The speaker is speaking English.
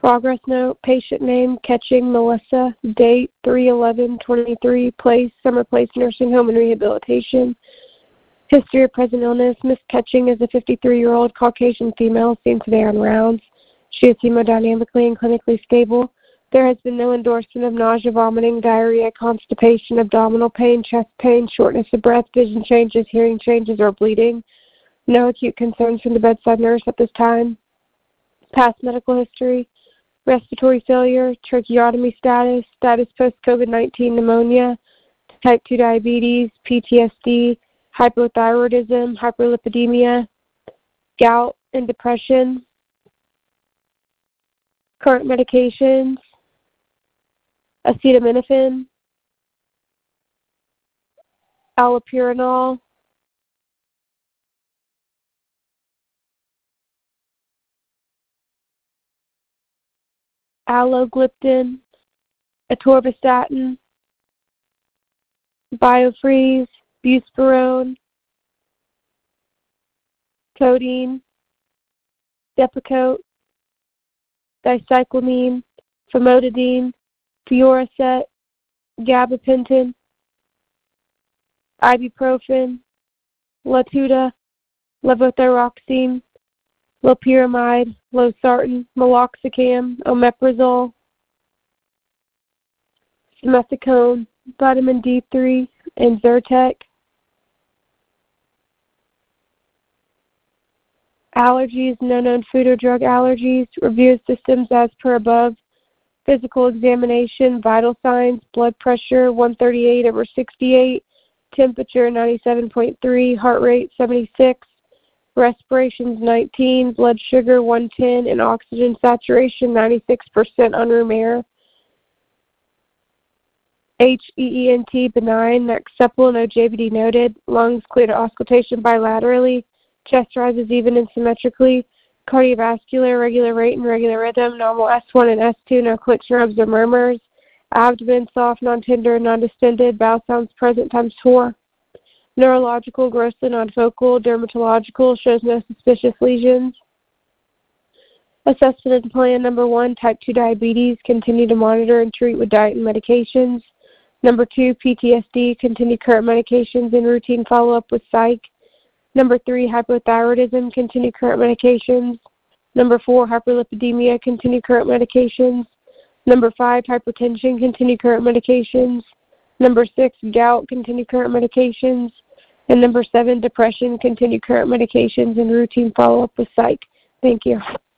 Progress note, patient name, Ketching Melissa, date 3/11/23, place, Summer Place Nursing Home and Rehabilitation. History of present illness, Miss Ketching is a 53-year-old Caucasian female seen today on rounds. She is hemodynamically and clinically stable. There has been no endorsement of nausea, vomiting, diarrhea, constipation, abdominal pain, chest pain, shortness of breath, vision changes, hearing changes, or bleeding. No acute concerns from the bedside nurse at this time. Past medical history, respiratory failure, tracheotomy status, status post-COVID-19 pneumonia, type 2 diabetes, PTSD, hypothyroidism, hyperlipidemia, gout, and depression. Current medications, acetaminophen, allopurinol, alogliptin, atorvastatin, Biofreeze, buspirone, codeine, Depakote, dicyclamine, famotidine, Fioricet, gabapentin, ibuprofen, Latuda, levothyroxine, loperamide, losartan, meloxicam, omeprazole, simethicone, vitamin D3, and Zyrtec. Allergies, no known food or drug allergies. Review of systems as per above. Physical examination, vital signs, blood pressure 138/68, temperature 97.3, heart rate 76, respirations 19, blood sugar 110, and oxygen saturation 96% on room air. HEENT benign, neck supple, no JVD noted, lungs clear to auscultation bilaterally, chest rises even and symmetrically, cardiovascular, regular rate and regular rhythm, normal S1 and S2, no clicks, rubs, or murmurs, abdomen soft, non-tender, non-distended, bowel sounds present ×4. Neurological, grossly non-focal, dermatological, shows no suspicious lesions. Assessment and plan, number 1, type 2 diabetes, continue to monitor and treat with diet and medications. Number 2, PTSD, continue current medications and routine follow-up with psych. Number 3, hypothyroidism, continue current medications. Number 4, hyperlipidemia, continue current medications. Number 5, hypertension, continue current medications. Number 6, gout, continue current medications. And number 7, depression, continue current medications and routine follow-up with psych. Thank you.